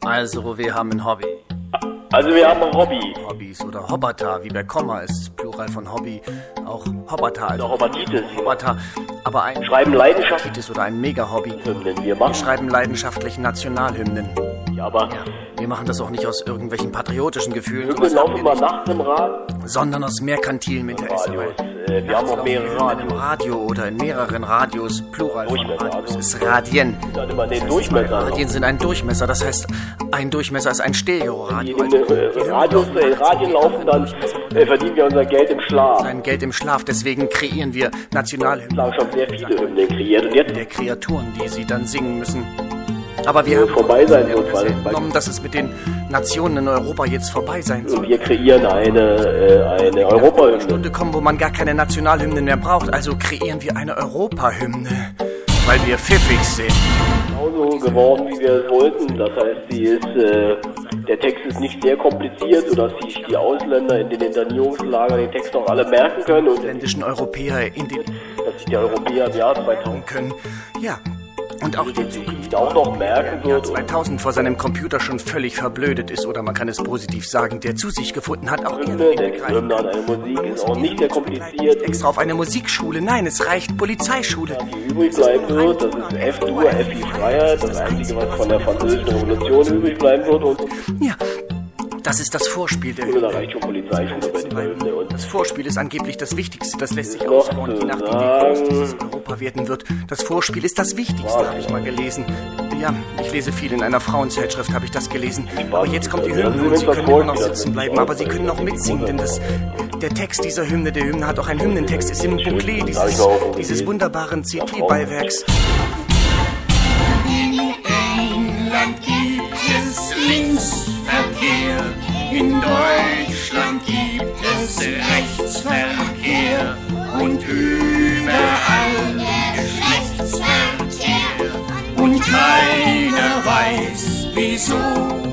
Also, wir haben ein Hobby. Also wir haben ein Hobby. Hobbys oder Hobbata, wie bei Komma ist Plural von Hobby. Auch Hobbata, also Oder Hobbatitis. Hobbata. Aber ein Schreiben Leidenschaft. Hobbatitis oder ein Mega-Hobby. Wir Wir machen. schreiben leidenschaftlich Nationalhymnen. Ja, aber Ja, wir machen das auch nicht aus irgendwelchen patriotischen Gefühlen, wir sowas haben laufen wir immer nicht, nachts im Rad. sondern aus merkantilem Interesse. Radios. weil Wir haben auch mehrere in einem Radios. Radio oder in mehreren Radios, Plural von Durchmesser, Radios also- ist Radien. Dann immer den Durchmesser. Radien sind ein Durchmesser, das heißt, ein Durchmesser ist ein Stereoradio. Radien laufen, dann verdienen wir unser Geld im Schlaf. Sein Geld im Schlaf, deswegen kreieren wir Wir Nationalhymnen haben schon sehr viele Hymnen kreiert und jetzt der Kreaturen, die sie dann singen müssen. Aber wir haben vorbei sein wird, weil genommen, dass es mit den Nationen in Europa jetzt vorbei sein soll. wir kreieren eine Europahymne. Stunde kommen, wo man gar keine Nationalhymnen mehr braucht, also kreieren wir eine Europahymne, weil wir pfiffig sind. Genauso geworden, wie wir es wollten. Das heißt, der Text ist nicht sehr kompliziert, sodass sich die Ausländer in den Internierungslagern den Text auch alle merken können und Ländischen Europäer in den dass sich die Europäer im Jahr 2000 können. Ja, und auch der Zukunft auch noch merken im Jahr wird. 2000 vor seinem Computer schon völlig verblödet ist, oder man kann es positiv sagen, der zu sich gefunden hat, auch Hymne, denn die Hymne an eine Musik ist auch nicht sehr kompliziert. extra auf eine Musikschule, nein, es reicht Polizeischule. Die übrig bleiben wird, das ist F-Dur, F wie Freiheit, das Einzige, was von der französischen Revolution übrig bleiben wird. Und Ja, das ist das Vorspiel der da reicht schon Polizeischule bei dieser Hymne. Und Das Vorspiel ist angeblich das Wichtigste, das lässt sich noch ausbauen, je zu nachdem wie groß sagen. dieses Europa werden wird. Das Vorspiel ist das Wichtigste, habe ich mal gelesen. Ja, ich lese viel, in einer Frauenzeitschrift habe ich das gelesen. Aber jetzt kommt die Hymne und Sie können immer noch sitzen bleiben, aber Sie können auch mitsingen, denn der Text dieser Hymne, der Hymne hat auch einen Hymnentext, ist im Booklet dieses wunderbaren CD-Beiwerks. In England gibt es Linksverkehr, in Deutschland gibt es Rechtsverkehr und überall Geschlechtsverkehr. Und keiner weiß, wieso